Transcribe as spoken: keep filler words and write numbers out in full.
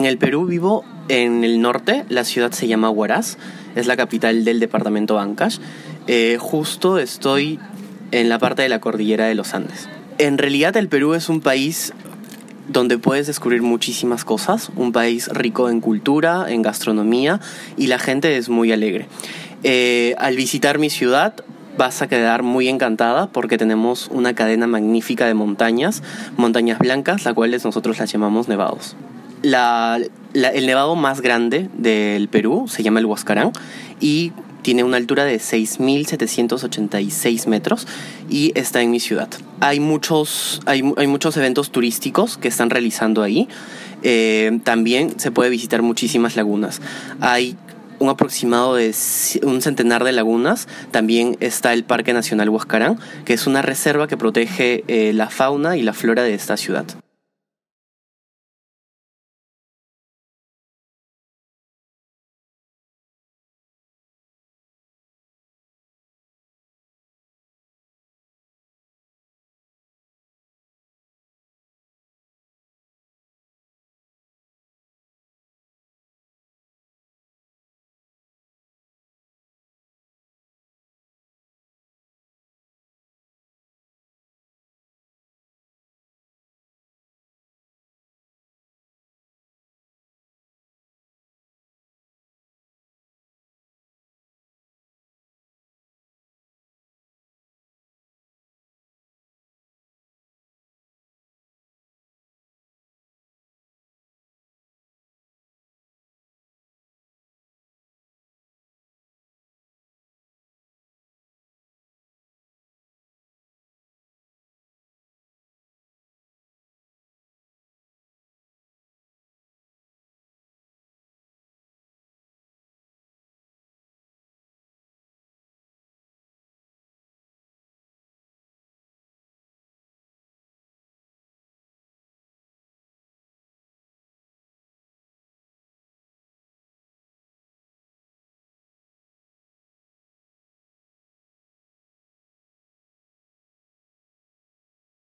En el Perú vivo en el norte, la ciudad se llama Huaraz, es la capital del departamento Ancash. Eh, justo estoy en la parte de la cordillera de los Andes. En realidad el Perú es un país donde puedes descubrir muchísimas cosas, un país rico en cultura, en gastronomía, y la gente es muy alegre. Eh, al visitar mi ciudad vas a quedar muy encantada porque tenemos una cadena magnífica de montañas, montañas blancas, las cuales nosotros las llamamos nevados. La, la, el nevado más grande del Perú se llama el Huascarán y tiene una altura de seis mil setecientos ochenta y seis metros y está en mi ciudad. Hay muchos, hay, hay muchos eventos turísticos que están realizando ahí. Eh, también se puede visitar muchísimas lagunas. Hay un aproximado de un centenar de lagunas. También está el Parque Nacional Huascarán, que es una reserva que protege eh, la fauna y la flora de esta ciudad.